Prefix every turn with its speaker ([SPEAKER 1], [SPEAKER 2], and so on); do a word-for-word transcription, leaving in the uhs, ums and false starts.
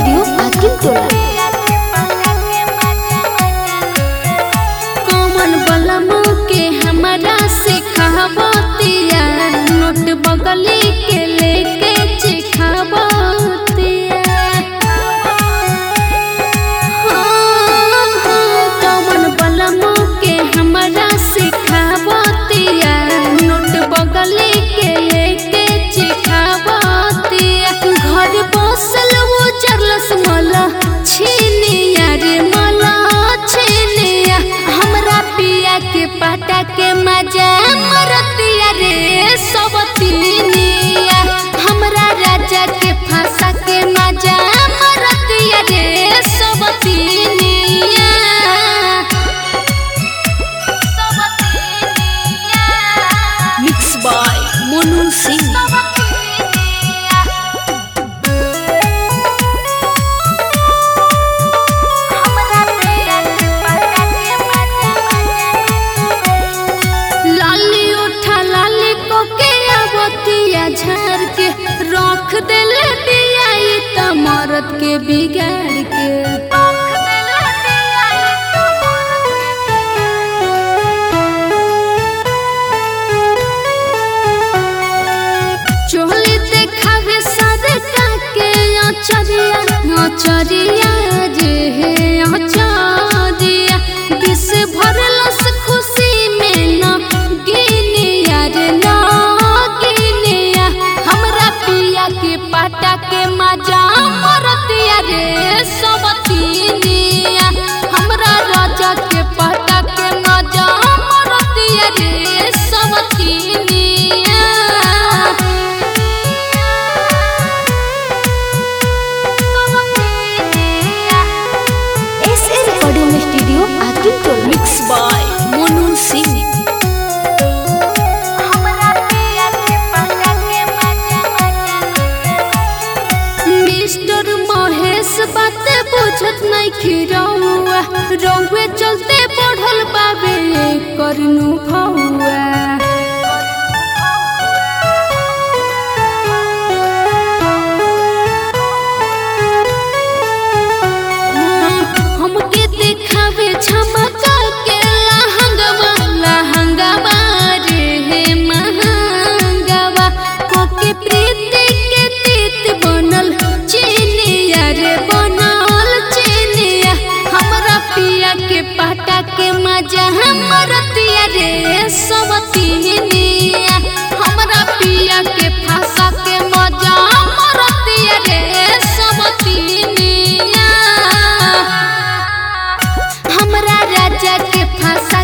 [SPEAKER 1] Studio Akim टोला। कौन बलमो के हमारा सिखावतिया नोट बगली के लेके चिखावतिया। कौन बलमो के हमारा सिखावतिया नोट बगली के लेके चिखावतिया। घर बसल वो चरलस मला छीनिया रे मला छीनिया। हमरा पिया के पाटा के मजा मरतिया रे सब तीनिया। हमरा राजा के फांसा के मजा मरतिया रे सब तीनिया। Mix by Monu Singh. झार के रख देले दिया त मरद के बिगाड़ के। चोली देखावे सदका के अचरिया अचरिया जे हे अचरिया। दिस भरलस खुशी में न गिनिया रे न के पाटा के मजा मरतिया रे सब तीनिया। हमरा राजा के पाटा के मजा मरतिया रे सब तीनिया। S A recording studio Akim Tola. Mix by Monu Singh. बात बुझत नहीं खिरौआ रौवे चलते बढ़ल बाबे करनु भौआ। हमके दिखावे झमका के लहंगवा लहंगवा रे हे महंगवा। कोके प्रीति के तीत बनल चीनिया रे बनल चीनिया। हमरा पिया के पाटा के मजा मरतिया रे सब तीनिया। हमरा पिया के फांसा के मजा मरतिया रे सब तीनिया। हमरा राजा के फांसा